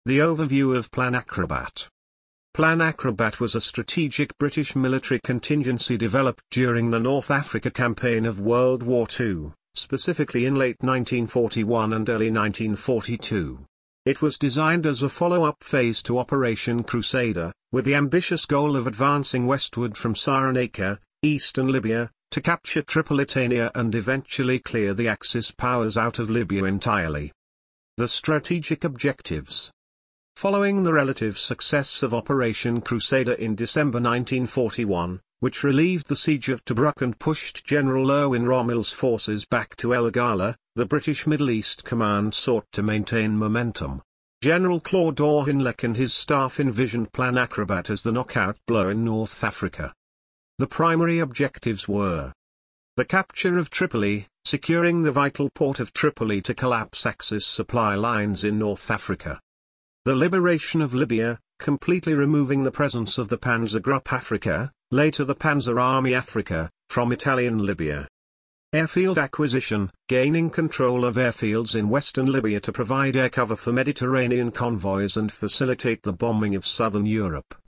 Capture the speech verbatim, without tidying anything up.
The overview of Plan Acrobat. Plan Acrobat was a strategic British military contingency developed during the North Africa campaign of World War Two, specifically in late nineteen forty-one and early nineteen forty-two. It was designed as a follow-up phase to Operation Crusader, with the ambitious goal of advancing westward from Cyrenaica, eastern Libya, to capture Tripolitania and eventually clear the Axis powers out of Libya entirely. The strategic objectives. Following the relative success of Operation Crusader in December nineteen forty-one, which relieved the siege of Tobruk and pushed General Erwin Rommel's forces back to El Agala, the British Middle East Command sought to maintain momentum. General Claude Auchinleck and his staff envisioned Plan Acrobat as the knockout blow in North Africa. The primary objectives were the capture of Tripoli, securing the vital port of Tripoli to collapse Axis supply lines in North Africa. The liberation of Libya, completely removing the presence of the Panzergruppe Africa, later the Panzer Army Africa, from Italian Libya. Airfield acquisition, gaining control of airfields in western Libya to provide air cover for Mediterranean convoys and facilitate the bombing of southern Europe.